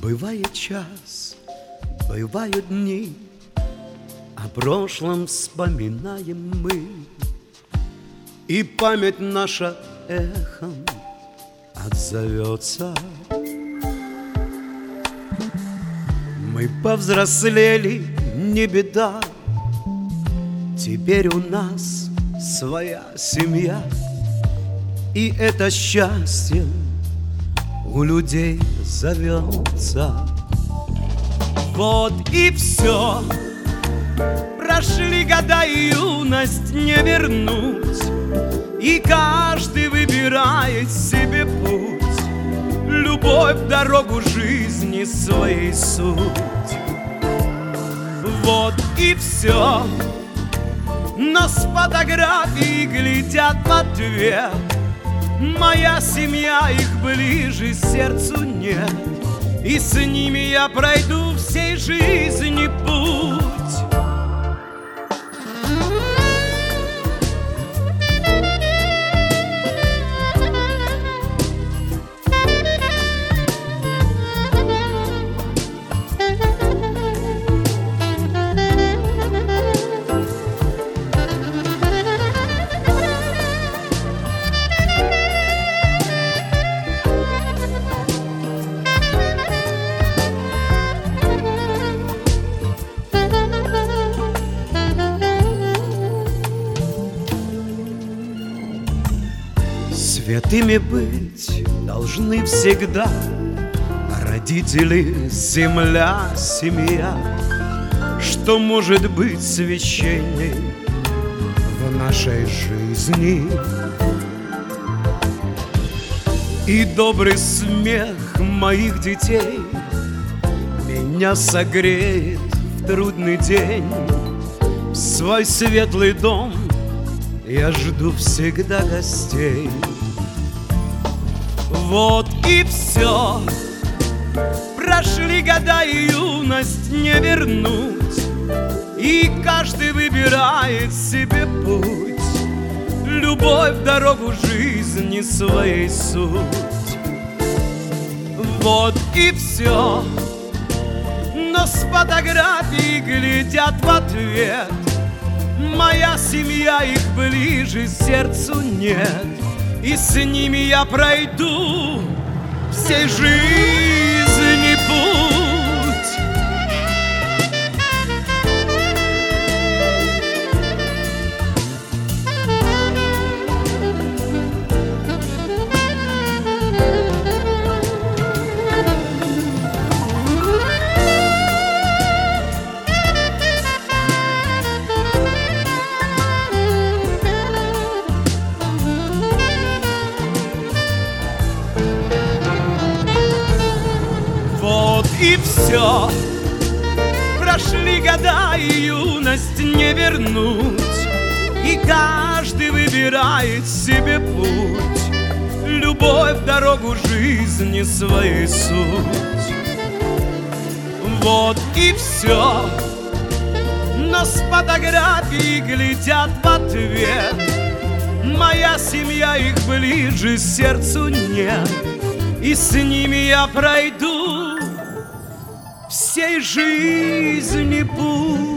Бывает час, бывают дни, о прошлом вспоминаем мы, и память наша эхом отзовется. Мы повзрослели, не беда, теперь у нас своя семья, и это счастье у людей зовется. Вот и все. Прошли года, и юность не вернуть, и каждый выбирает себе путь, любовь, дорогу жизни своей суть. Вот и все. Но с фотографий глядят в ответ: моя семья, их ближе сердцу нет, и с ними я пройду всей жизни путь. Святыми быть должны всегда родители, земля, семья. Что может быть священней в нашей жизни? И добрый смех моих детей меня согреет в трудный день. В свой светлый дом я жду всегда гостей. Вот и все. Прошли года, и юность не вернуть, и каждый выбирает себе путь, любовь, дорогу жизни своей суть. Вот и все. Но с фотографий глядят в ответ: моя семья, их ближе сердцу нет, и с ними я пройду всей жизни путь. Вот и все. Прошли года, и юность не вернуть, и каждый выбирает себе путь, любовь, дорогу жизни своей суть. Вот и все. Но с фотографий глядят в ответ: моя семья, их ближе сердцу нет, и с ними я пройду всей жизни путь.